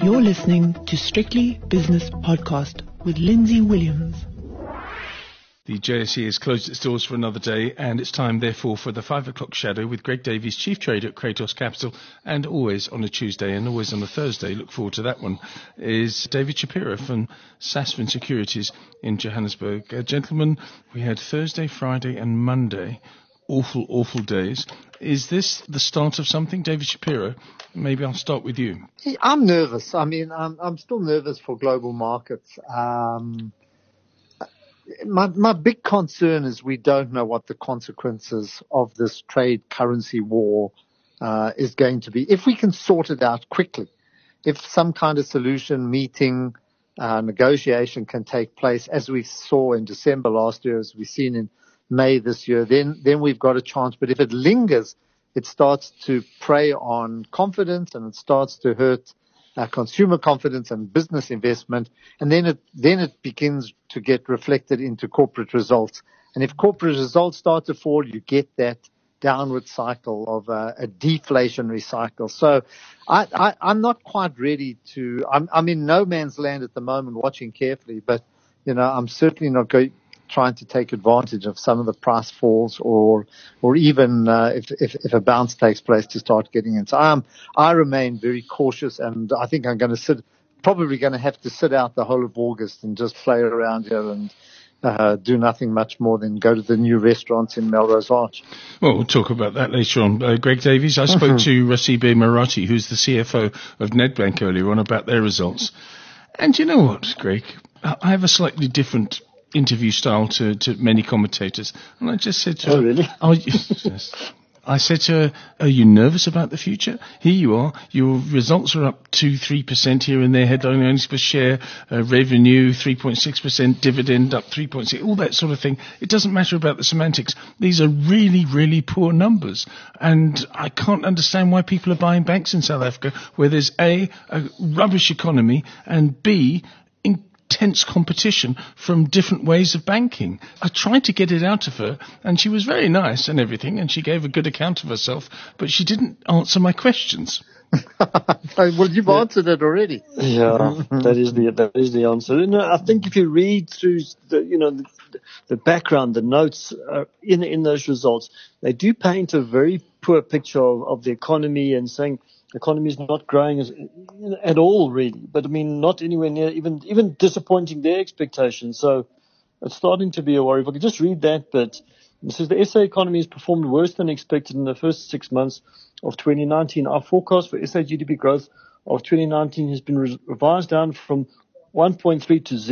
You're listening to Strictly Business Podcast with Lindsay Williams. The JSE has closed its doors for another day, and it's time, therefore, for the 5 o'clock shadow with Greg Davies, Chief Trader at Kratos Capital, and always on a Tuesday and always on a Thursday, look forward to that one, is David Shapiro from Sasfin Securities in Johannesburg. Gentlemen, we had Thursday, Friday and Monday. Awful days. Is this the start of something? David Shapiro, maybe I'll start with you. I'm nervous. I mean, I'm still nervous for global markets. My big concern is we don't know what the consequences of this trade currency war is going to be. If we can sort it out quickly, if some kind of solution, meeting, negotiation can take place, as we saw in December last year, as we've seen in May this year, then we've got a chance. But if it lingers, it starts to prey on confidence and it starts to hurt consumer confidence and business investment, and then it begins to get reflected into corporate results. And if corporate results start to fall, you get that downward cycle of a deflationary cycle. So I'm not quite ready to. I'm in no man's land at the moment, watching carefully, but I'm certainly not trying to take advantage of some of the price falls or even if a bounce takes place to start getting in. So I remain very cautious, and I think I'm going to probably going to have to sit out the whole of August and just play around here and do nothing much more than go to the new restaurants in Melrose Arch. Well, we'll talk about that later on. Greg Davies, I spoke to Rasibe Marathi, who's the CFO of Nedbank earlier on, about their results. And you know what, Greg? I have a slightly different interview style to many commentators. And I just said to her, really? I said to her, are you nervous about the future? Here you are. Your results are up 2-3% here and there. Headline earnings per share, revenue 3.6%, dividend up 3.6%, all that sort of thing. It doesn't matter about the semantics. These are really, really poor numbers. And I can't understand why people are buying banks in South Africa where there's A, a rubbish economy, and B, intense competition from different ways of banking. I tried to get it out of her, and she was very nice and everything, and she gave a good account of herself, but she didn't answer my questions. Well, you've answered it already. Yeah, that is the answer. I think if you read through the background, the notes in those results, they do paint a very poor picture of the economy and saying the economy is not growing at all, really. But I mean, not anywhere near, even disappointing their expectations. So it's starting to be a worry. If I could just read that bit. It says the SA economy has performed worse than expected in the first 6 months of 2019. Our forecast for SA GDP growth of 2019 has been revised down from 1.3 to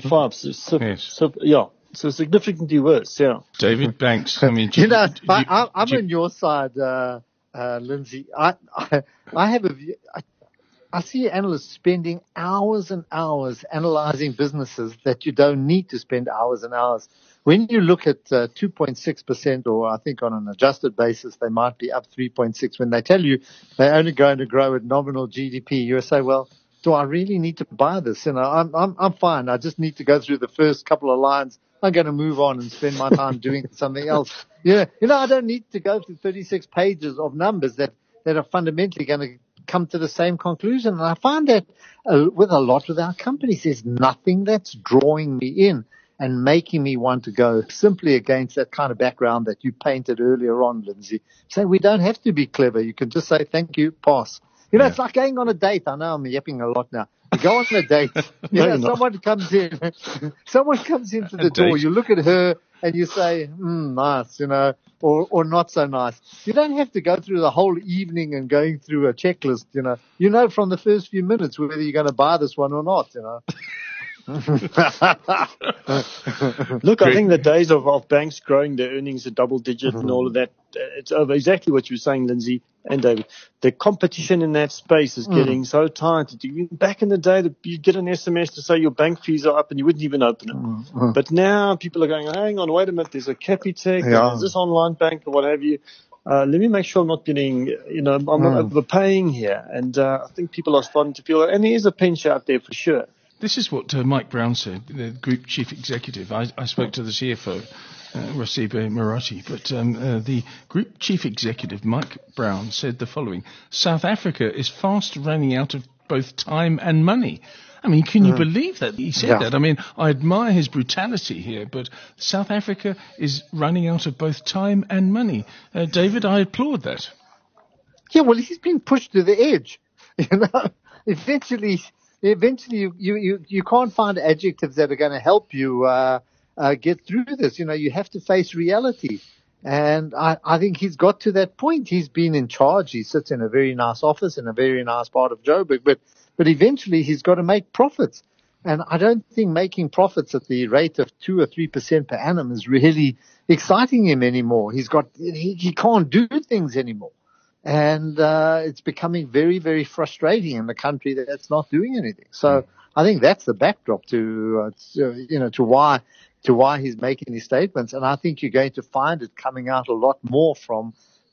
0.5. So significantly worse. Yeah. David Banks. I mean, I'm on your side, Lindsay. I have a view. I see analysts spending hours and hours analyzing businesses that you don't need to spend hours and hours. When you look at 2.6%, or I think on an adjusted basis, they might be up 3.6. When they tell you they're only going to grow at nominal GDP, you say, well, do I really need to buy this? I'm fine. I just need to go through the first couple of lines. I'm going to move on and spend my time doing something else. I don't need to go through 36 pages of numbers that are fundamentally going to come to the same conclusion. And I find that with a lot of our companies, there's nothing that's drawing me in and making me want to go, simply against that kind of background that you painted earlier on, Lindsay. So we don't have to be clever. You can just say, thank you, pass. It's like going on a date. I know I'm yapping a lot now. You go on a date. Someone comes in. Someone comes into the door. You look at her and you say, nice, or not so nice. You don't have to go through the whole evening and going through a checklist, You know from the first few minutes whether you're going to buy this one or not, Look, I think the days of banks growing their earnings at double digit and all of that, it's over. Exactly what you were saying, Lindsay and David. The competition in that space is getting so tight. Back in the day, you'd get an SMS to say your bank fees are up and you wouldn't even open it. But now people are going, hang on, wait a minute, there's a Capitec, there's this online bank or what have you. Let me make sure I'm not getting, I'm not overpaying here. And I think people are starting to feel, and there is a pinch out there for sure. This is what Mike Brown said, the Group Chief Executive. I spoke to the CFO, Rasibe Marathi, but the Group Chief Executive, Mike Brown, said the following. South Africa is fast running out of both time and money. I mean, can you believe that he said that? I mean, I admire his brutality here, but South Africa is running out of both time and money. David, I applaud that. Yeah, well, he's been pushed to the edge. Eventually, you can't find adjectives that are going to help you get through this. You have to face reality. And I think he's got to that point. He's been in charge. He sits in a very nice office in a very nice part of Joburg, but eventually he's got to make profits. And I don't think making profits at the rate of 2 or 3% per annum is really exciting him anymore. He can't do things anymore. And it's becoming very, very frustrating in the country that's not doing anything. So I think that's the backdrop to why he's making these statements. And I think you're going to find it coming out a lot more from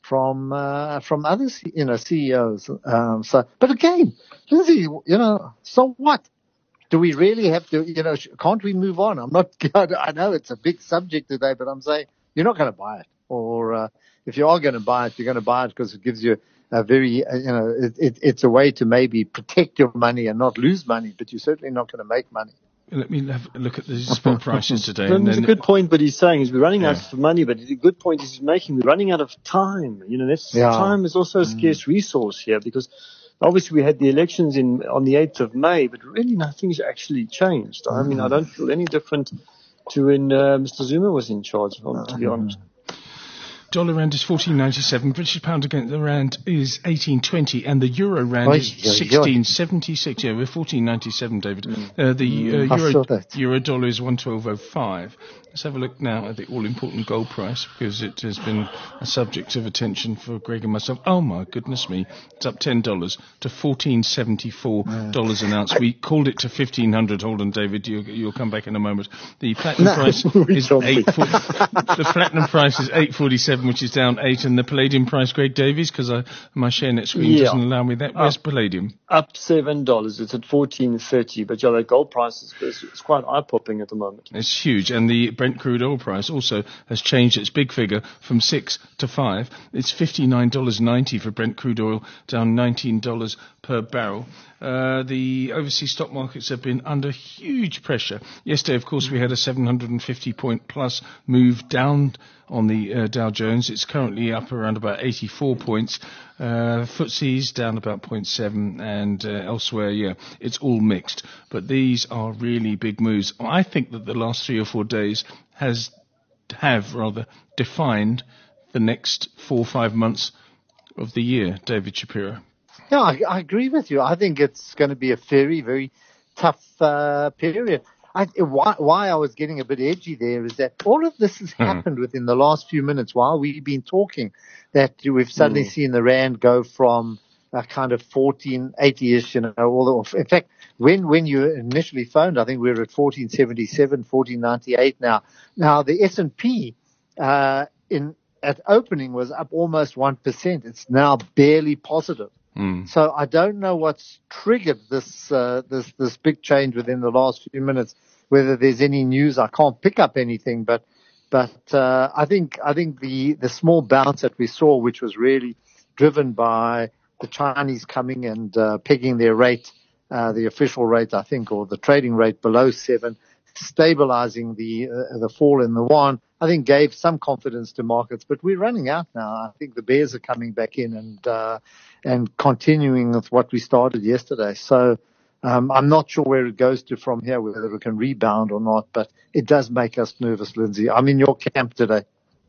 other CEOs. But again, Lindsay, so what? Do we really have to? Can't we move on? I know it's a big subject today, but I'm saying you're not going to buy it, or if you are going to buy it, you're going to buy it because it gives you a very, it's a way to maybe protect your money and not lose money, but you're certainly not going to make money. Let me have a look at the spot prices today. It's a good point, but he's saying we're running out of money, but the good point he's making, we're running out of time. Time is also a scarce resource here because obviously we had the elections on the 8th of May, but really nothing's actually changed. I mean, I don't feel any different to when Mr. Zuma was in charge, to be honest. Dollar rand is 14.97. British pound against the rand is 18.20, and the euro rand is 16.76. Yeah, we're 14.97, David. The euro dollar is 112.05. Let's have a look now at the all-important gold price because it has been a subject of attention for Greg and myself. Oh my goodness me! It's up $10 to $1,474 an ounce. We called it to 1,500. Hold on, David. You'll come back in a moment. The platinum price is the platinum price is 847, which is down 8, and the palladium price, Greg Davies, because my ShareNet screen doesn't allow me that. Where's palladium? Up $7. It's at 14.30, but the gold price is quite eye-popping at the moment. It's huge, and the Brent crude oil price also has changed its big figure from 6 to 5. It's $59.90 for Brent crude oil, down $19 per barrel. The overseas stock markets have been under huge pressure. Yesterday, of course, we had a 750-point plus move down on the Dow Jones. It's currently up around about 84 points. FTSE's down about 0.7, and elsewhere, it's all mixed. But these are really big moves. I think that the last 3 or 4 days have defined the next 4 or 5 months of the year, David Shapiro. Yeah, I agree with you. I think it's going to be a very, very tough period. Why I was getting a bit edgy there is that all of this has happened within the last few minutes while we've been talking, that we've suddenly seen the rand go from a kind of 14.80-ish, in fact, when you initially phoned, I think we were at 14.77, 14.98 now. Now the S&P at opening was up almost 1%. It's now barely positive. So I don't know what's triggered this big change within the last few minutes. Whether there's any news, I can't pick up anything. But I think the small bounce that we saw, which was really driven by the Chinese coming and pegging their rate, the official rate, I think, or the trading rate below 7, stabilizing the fall in the yuan, I think gave some confidence to markets. But we're running out now. I think the bears are coming back in and continuing with what we started yesterday. So I'm not sure where it goes to from here, whether it can rebound or not, but it does make us nervous, Lindsay. I'm in your camp today.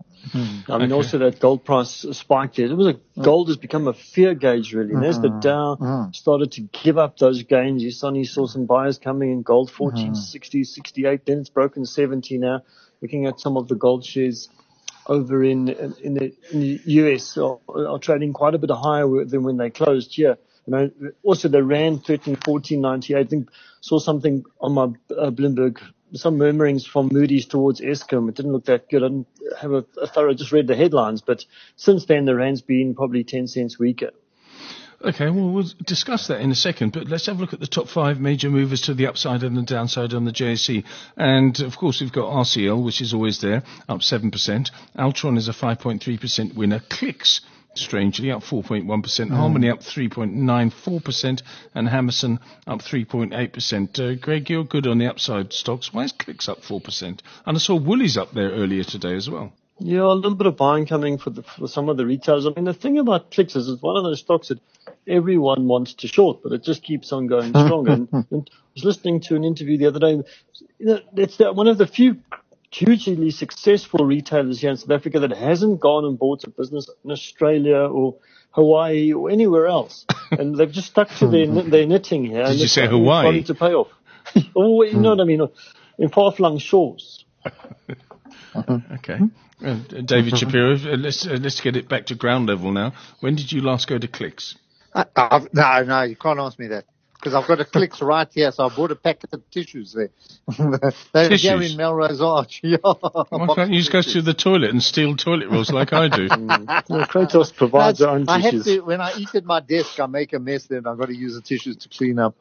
Also that gold price spiked there. Gold has become a fear gauge, really. And as the Dow started to give up those gains, you suddenly saw some buyers coming in. Gold 14.60, 68, then it's broken 70 now. Looking at some of the gold shares over in the US are trading quite a bit higher than when they closed here. Also the rand 14.98. I think saw something on my Bloomberg, some murmurings from Moody's towards Eskom. It didn't look that good. I didn't have a thorough, just read the headlines, but since then the rand's been probably 10 cents weaker. Okay, well, we'll discuss that in a second, but let's have a look at the top 5 major movers to the upside and the downside on the JSE. And, of course, we've got RCL, which is always there, up 7%. Altron is a 5.3% winner. Clicks, strangely, up 4.1%. Harmony up 3.94%. And Hammerson up 3.8%. Greg, you're good on the upside stocks. Why is Clicks up 4%? And I saw Woolies up there earlier today as well. Yeah, a little bit of buying coming for some of the retailers. I mean, the thing about Clicks is it's one of those stocks that everyone wants to short, but it just keeps on going strong. And I was listening to an interview the other day. It's one of the few hugely successful retailers here in South Africa that hasn't gone and bought a business in Australia or Hawaii or anywhere else. And they've just stuck to their knitting here. Did you say Hawaii? To pay off. Oh, you know what I mean? In far-flung shores. Okay. David Shapiro, let's get it back to ground level now. When did you last go to Clicks? No, you can't ask me that. Because I've got a Clicks right here, so I bought a packet of tissues there. They're here in Melrose Arch. Yeah. Why can't you just go to the toilet and steal toilet rolls like I do? Kratos provides their own tissues. I have to, when I eat at my desk, I make a mess, then I've got to use the tissues to clean up.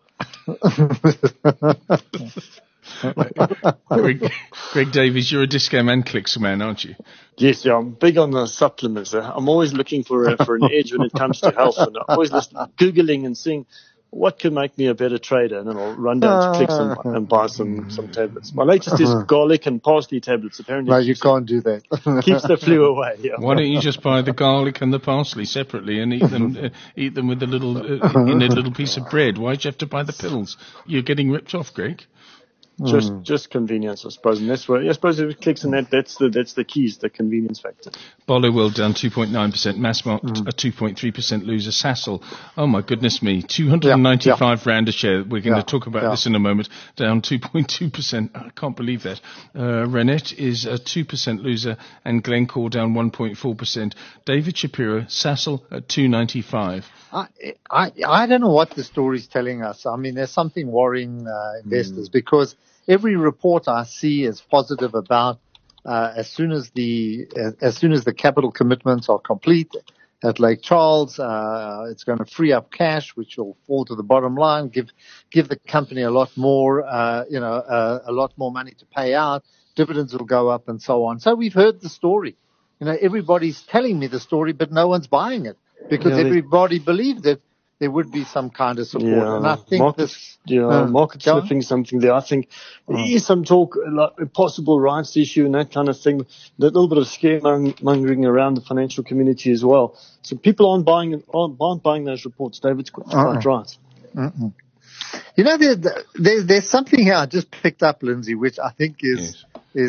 Greg Davies, you're a Disco Man Clicks man, aren't you? Yes, yeah, I'm big on the supplements. I'm always looking for an edge when it comes to health, and I'm always Googling and seeing what could make me a better trader, and then I'll run down to Clicks and buy some tablets. My latest is garlic and parsley tablets. Apparently, no, you can't do that. Keeps the flu away. Yeah. Why don't you just buy the garlic and the parsley separately and eat them with a little in a little piece of bread? Why'd you have to buy the pills? You're getting ripped off, Greg. Just convenience, I suppose. And that's where I suppose if it clicks on that's the keys, the convenience factor. Barloworld down 2.9%, Massmart a 2.3% loser. Sasol, oh my goodness me, 295 rand a share. We're going to talk about this in a moment. Down 2.2%. I can't believe that. Rennet is a 2% loser, and Glencore down 1.4%. David Shapiro, Sasol at 295. I don't know what the story's telling us. I mean, there's something worrying investors because every report I see is positive about as soon as the capital commitments are complete at Lake Charles, it's going to free up cash, which will fall to the bottom line, give the company a lot more, a lot more money to pay out. Dividends will go up and so on. So we've heard the story. Everybody's telling me the story, but no one's buying it because everybody believed that there would be some kind of support. Yeah, and I think market sniffing something there. I think there is some talk, like a possible rights issue and that kind of thing. A little bit of scaremongering around the financial community as well. So people aren't buying those reports. David's quite right. Mm-mm. There's something here I just picked up, Lindsay, which I think is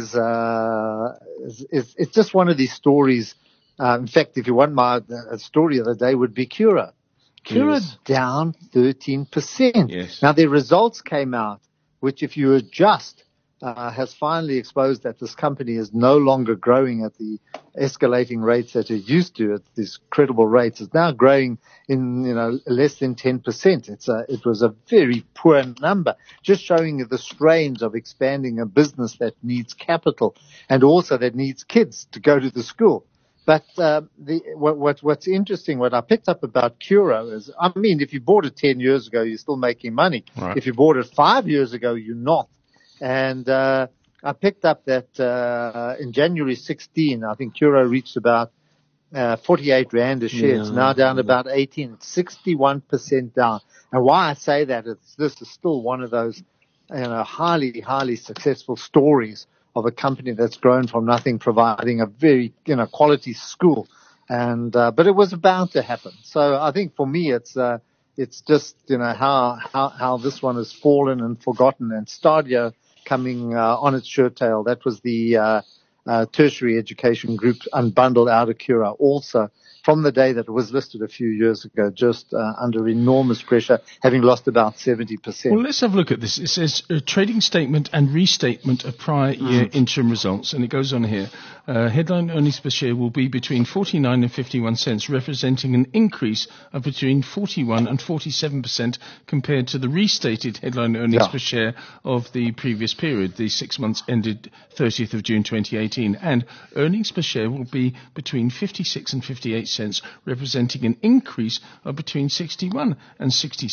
it's just one of these stories. In fact, if you want my story of the day, would be Cura. Cura down 13%. Yes. Now their results came out, which if you adjust, has finally exposed that this company is no longer growing at the escalating rates that it used to at these credible rates. It's now growing in, less than 10%. It was a very poor number, just showing you the strains of expanding a business that needs capital and also that needs kids to go to the school. But what's interesting, what I picked up about Cura is, I mean, if you bought it 10 years ago, you're still making money. Right. If you bought it 5 years ago, you're not. And I picked up that in January 16, I think Cura reached about 48 rand a share. It's now down to about 18, 61% down. And why I say that is this is still one of those highly, highly successful stories of a company that's grown from nothing, providing a very, quality school. And, but it was bound to happen. So I think for me, it's just, how this one has fallen and forgotten, and Stadio coming, on its shirt tail. That was the, tertiary education group unbundled out of Cura also from the day that it was listed a few years ago, just under enormous pressure, having lost about 70%. Well, let's have a look at this. It says trading statement and restatement of prior year interim results, and it goes on here. Headline earnings per share will be between 49 and 51 cents, representing an increase of between 41 and 47% compared to the restated headline earnings per share of the previous period, the 6 months ended 30th of June 2018. And earnings per share will be between 56 and 58 cents cents, representing an increase of between 61 and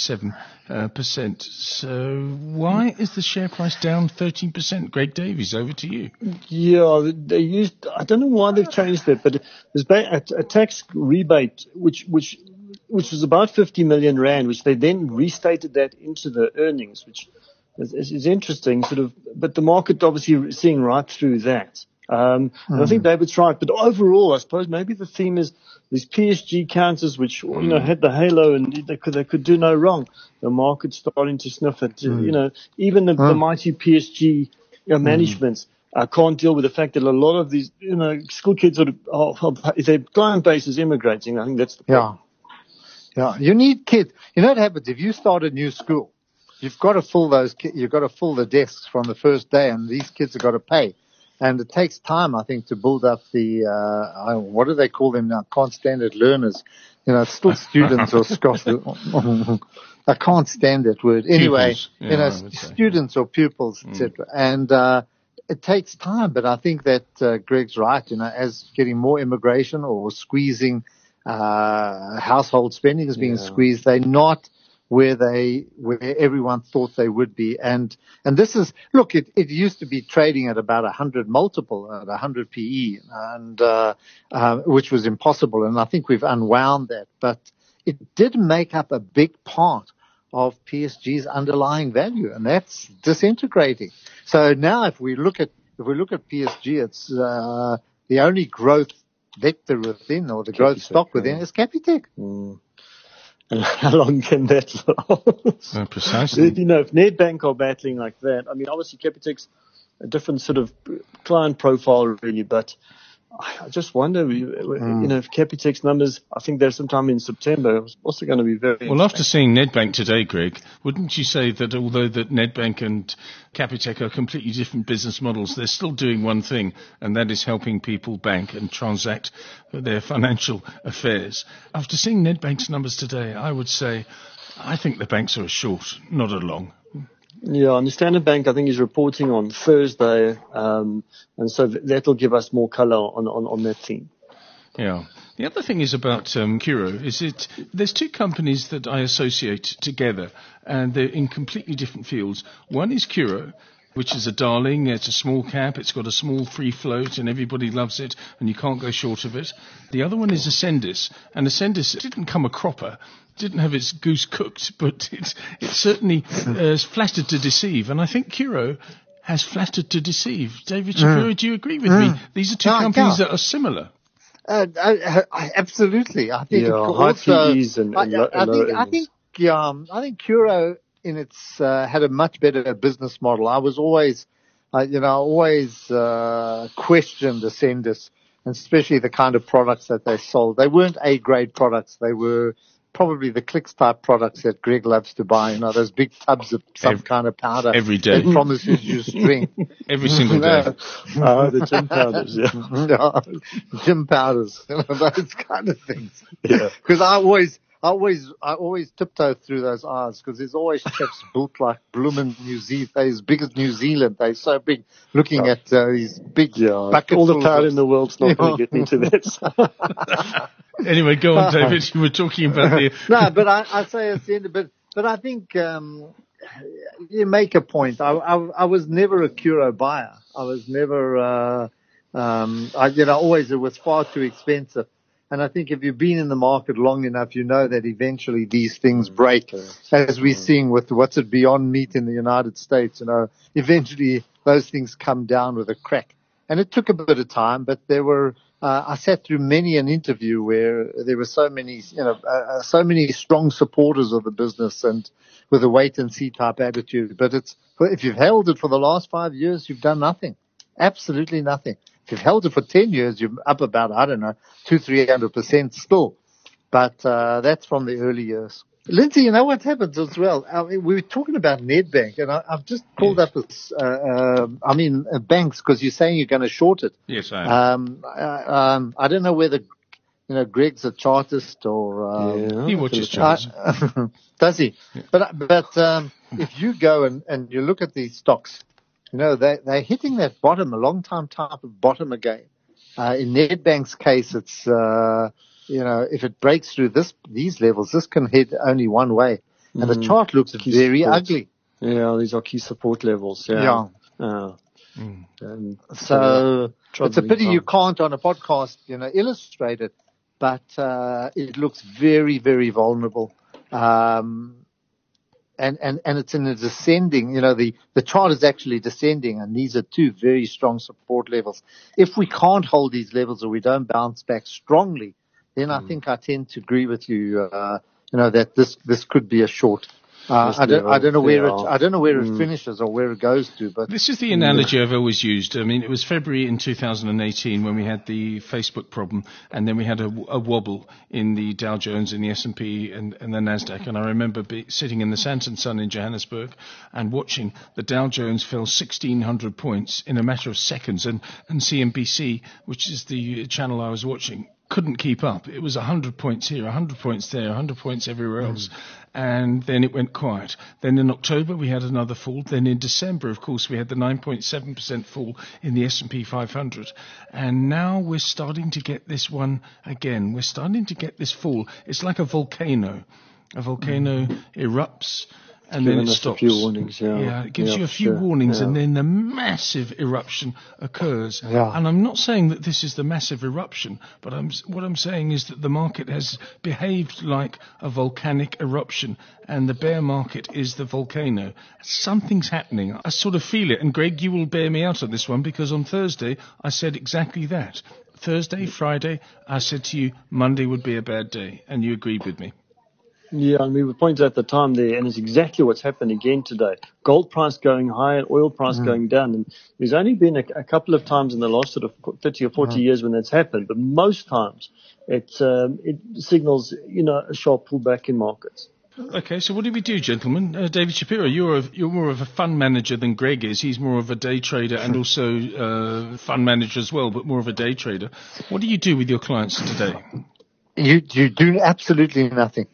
67%. So why is the share price down 13%? Greg Davies, over to you. Yeah, I don't know why they've changed it, but there's a tax rebate which was about 50 million rand, which they then restated that into the earnings, which is interesting, sort of, but the market obviously seeing right through that. And I think David's right, but overall, I suppose maybe the theme is these PSG counters, which, had the halo and they could do no wrong. The market's starting to sniff it. Even the mighty PSG managements can't deal with the fact that a lot of these, school kids their client base is immigrating. I think that's the problem. Yeah. You need kids. You know what happens if you start a new school? You've got to fill you've got to fill the desks from the first day, and these kids have got to pay. And it takes time, I think, to build up the, what do they call them now? Can't stand it learners. It's still students or scholars. I can't stand that word. Anyway, students or pupils, etc. And, it takes time, but I think that, Greg's right, as getting more immigration or squeezing, household spending is being squeezed, they're not where everyone thought they would be. And this is, look, it used to be trading at about 100 multiple, at 100 PE, and, which was impossible. And I think we've unwound that, but it did make up a big part of PSG's underlying value, and that's disintegrating. So now if we look at PSG, it's, the only growth vector within, or the growth stock within, is Capitec. And how long can that last? Precisely. If Nedbank are battling like that, I mean, obviously Capitec's a different sort of client profile, really, but I just wonder, if Capitec's numbers, I think they're sometime in September, it's also going to be very Well, after seeing Nedbank today, Greg, wouldn't you say that although that Nedbank and Capitec are completely different business models, they're still doing one thing, and that is helping people bank and transact their financial affairs? After seeing Nedbank's numbers today, I would say I think the banks are a short, not a long. Yeah, and the Standard Bank, I think, is reporting on Thursday, and so that'll give us more color on that theme. Yeah. The other thing is about Curro, there's two companies that I associate together, and they're in completely different fields. One is Curro, which is a darling. It's a small cap. It's got a small free float, and everybody loves it, and you can't go short of it. The other one is Ascendis, and Ascendis didn't come a cropper, didn't have its goose cooked, but it certainly has flattered to deceive, and I think Curro has flattered to deceive. David Shapiro, do you agree with me? These are two companies that are similar. Absolutely. I think I think Curro in its had a much better business model. I was always questioned Ascendis, and especially the kind of products that they sold. They weren't A-grade products. They were probably the Clicks type products that Greg loves to buy. Those big tubs of some kind of powder every day that promises you strength every single day. The gym powders, gym powders, those kind of things. Yeah, because I always tiptoe through those aisles, because there's always chaps built like bloomin' New Zealand. They're as big as New Zealand. They're so big. Looking at these big buckets. All the power in the world's not going to get me to that. Anyway, go on, David. You were talking about the... No, but I say it's the end. But I think you make a point. I was never a Curro buyer. I was never. Always it was far too expensive. And I think if you've been in the market long enough, you know that eventually these things break, as we're seeing with what's it Beyond Meat in the United States. Eventually those things come down with a crack. And it took a bit of time, but there were. I sat through many an interview where there were so many strong supporters of the business and with a wait and see type attitude. But if you've held it for the last 5 years, you've done nothing. Absolutely nothing. If you've held it for 10 years, you're up about, 200-300% still. But, that's from the early years. Lindsay, you know what happens as well? I mean, we were talking about Nedbank, and I've just pulled up this, banks, because you're saying you're going to short it. Yes, I am. I don't know whether, Greg's a chartist or, he watches charts. Does he? Yeah. But if you go and you look at these stocks, they're hitting that bottom, a long time type of bottom again. In Nedbank's case, it's, if it breaks through these levels, this can head only one way. And the chart looks very ugly. Yeah, these are key support levels. Yeah. So it's a pity you can't on a podcast, illustrate it, but it looks very, very vulnerable. And it's in a descending, the chart is actually descending, and these are two very strong support levels. If we can't hold these levels or we don't bounce back strongly, then I think I tend to agree with you, that this could be a short. I don't know where it finishes or where it goes to, but this is the analogy I've always used. I mean, it was February in 2018 when we had the Facebook problem, and then we had a wobble in the Dow Jones and the S&P and the Nasdaq. And I remember sitting in the Santon Sun in Johannesburg and watching the Dow Jones fell 1,600 points in a matter of seconds, and CNBC, which is the channel I was watching, couldn't keep up. It was 100 points here, 100 points there, 100 points everywhere else. And then it went quiet. Then in October we had another fall. Then in December, of course, we had the 9.7% fall in the S&P 500. And now we're starting to get this one again. We're starting to get this fall. It's like a volcano. A volcano erupts, and then it stops. A few warnings, it gives you a few warnings, and then the massive eruption occurs. And I'm not saying that this is the massive eruption, but what I'm saying is that the market has behaved like a volcanic eruption, and the bear market is the volcano. Something's happening. I sort of feel it, and Greg, you will bear me out on this one, because on Thursday I said exactly that. Thursday, Friday, I said to you Monday would be a bad day, and you agreed with me. Yeah, and we were pointing at the time there, and it's exactly what's happened again today. Gold price going higher, oil price going down. And there's only been a couple of times in the last sort of 30 or 40 years when that's happened, but most times it signals, a sharp pullback in markets. Okay, so what do we do, gentlemen? David Shapiro, you're more of a fund manager than Greg is. He's more of a day trader and also fund manager as well, but more of a day trader. What do you do with your clients today? You do absolutely nothing.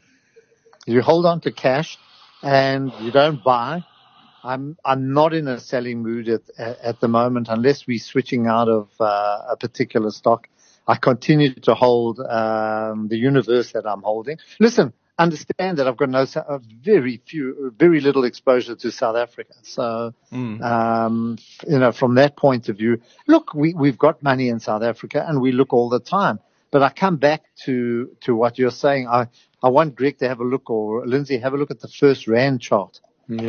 You hold on to cash and you don't buy. I'm not in a selling mood at the moment unless we're switching out of a particular stock. I continue to hold the universe that I'm holding. Listen, understand that I've got very little exposure to South Africa. So, from that point of view, look, we've got money in South Africa and we look all the time. But I come back to what you're saying. I want Greg to have a look, or Lindsay, have a look at the first Rand chart.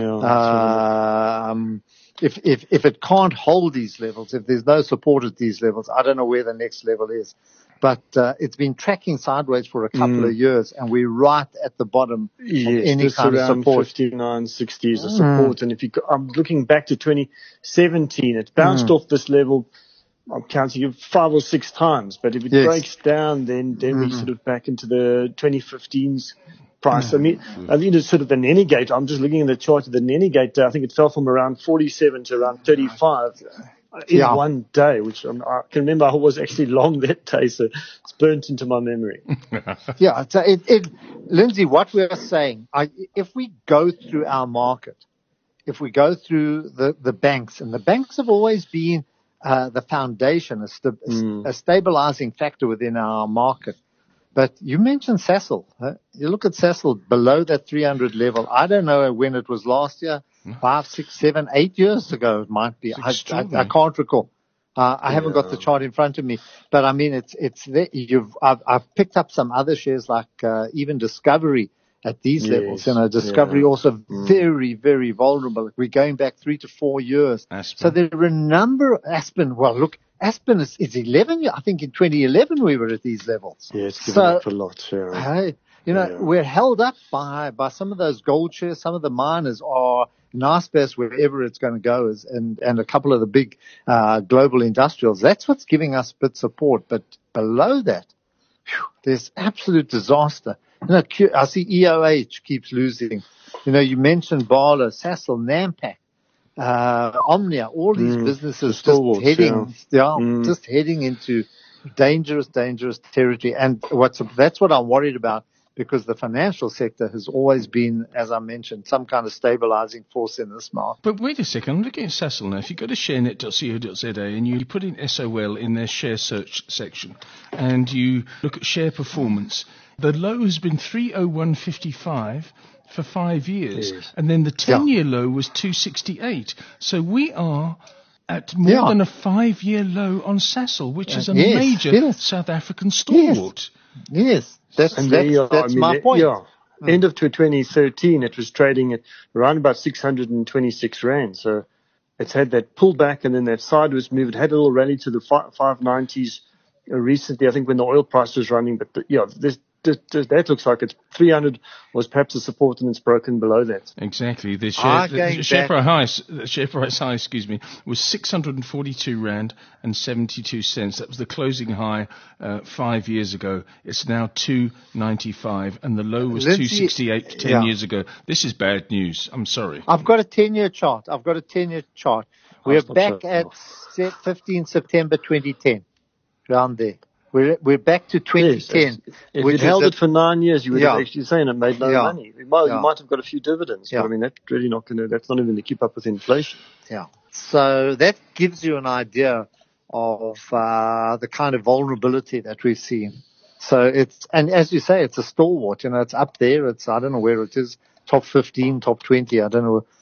Yeah. If it can't hold these levels, if there's no support at these levels, I don't know where the next level is. But it's been tracking sideways for a couple of years, and we're right at the bottom of any kind of support. 59.60 is a support. And I'm looking back to 2017, it bounced off this level. I'm counting it 5 or 6 times, but if it breaks down, then we sort of back into the 2015's price. I mean, it's sort of an Nenegate. I'm just looking at the chart of the Nenegate. I think it fell from around 47 to around 35 in one day, which I can remember I was actually long that day, so it's burnt into my memory. So Lindsay, what we're saying, if we go through our market, if we go through the banks, and the banks have always been the foundation, a stabilizing factor within our market. But you mentioned Sasol. You look at Sasol below that 300 level. I don't know when it was last year, 5, 6, 7, 8 years ago. It might be. I can't recall. I haven't got the chart in front of me, but I mean, it's there. I've picked up some other shares like even Discovery at these levels. Discovery also very, very vulnerable. We're going back 3 to 4 years. Aspen. So there are a number of Aspen. Well, look, Aspen is 11. I think in 2011 we were at these levels. Yeah, it's given up a lot. We're held up by some of those gold shares. Some of the miners are Naspers, wherever it's going to go, and a couple of the big global industrials. That's what's giving us a bit support. But below that, there's absolute disaster. I see EOH keeps losing. You mentioned Barlow, Sasol, Nampak, Omnia, all these businesses just heading into dangerous territory. And that's what I'm worried about. because the financial sector has always been, as I mentioned, some kind of stabilizing force in this market. But wait a second, I'm looking at Sasol now. If you go to sharenet.co.za and you put in SOL in their share search section and you look at share performance, the low has been 301.55 for 5 years. Yes. And then the 10-year low was 268. So we are at more than a 5-year low on Sasol, which is a major South African stalwart. Yes. That's my point. Yeah. End of 2013, it was trading at around about 626 Rand. So it's had that pullback and then that sideways move. It had a little rally to the 590s recently, I think, when the oil price was running. But that looks like it's 300 was perhaps a support and it's broken below that. Exactly. The share price high, was 642 Rand and 72 cents. That was the closing high 5 years ago. It's now 295 and the low was 268 10 years ago. This is bad news. I'm sorry. I've got a 10-year chart. We're back at 15 September 2010, around there. We're back to 2010. Yes. If you'd held it for 9 years, you would have actually saying it made no money. You might have got a few dividends. But I mean, that's really that's not even to keep up with inflation. Yeah. So that gives you an idea of the kind of vulnerability that we've seen. So and as you say, it's a stalwart. It's up there. I don't know where it is, top 15, top 20. I don't know.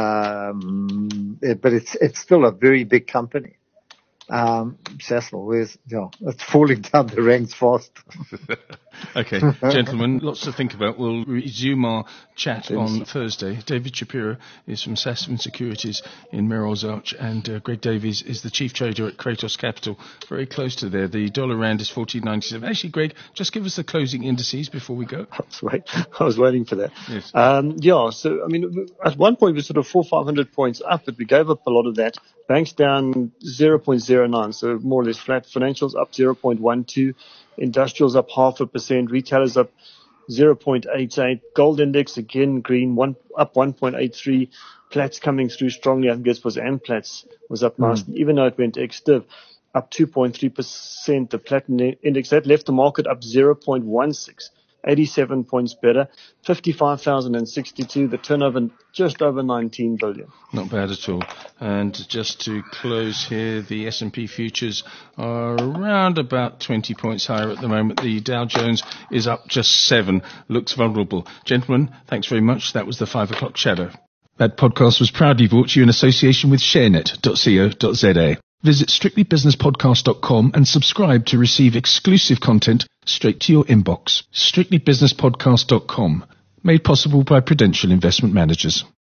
But it's still a very big company. Sasol, it's falling down the ranks fast. Okay, gentlemen, lots to think about. We'll resume our chat on Thursday. David Shapiro is from Sasfin Securities in Merrill's Arch, and Greg Davies is the chief trader at Kratos Capital, very close to there. The dollar rand is 14.97. Actually, Greg, just give us the closing indices before we go. I was waiting for that. Yes. So I mean, at one point we were sort of 400-500 points up, but we gave up a lot of that. Banks down 0.09, so more or less flat. Financials up 0.12. Industrials up 0.5%. Retailers up 0.88. Gold index again green, up 1.83. Platts coming through strongly. I think this was Amplats was up nicely, even though it went ex-div, up 2.3%. The platinum index that left the market up 0.16. 87 points better, 55,062, the turnover just over 19 billion. Not bad at all. And just to close here, the S&P futures are around about 20 points higher at the moment. The Dow Jones is up just 7, looks vulnerable. Gentlemen, thanks very much. That was the 5 o'clock shadow. That podcast was proudly brought to you in association with sharenet.co.za. Visit strictlybusinesspodcast.com and subscribe to receive exclusive content straight to your inbox. strictlybusinesspodcast.com. Made possible by Prudential Investment Managers.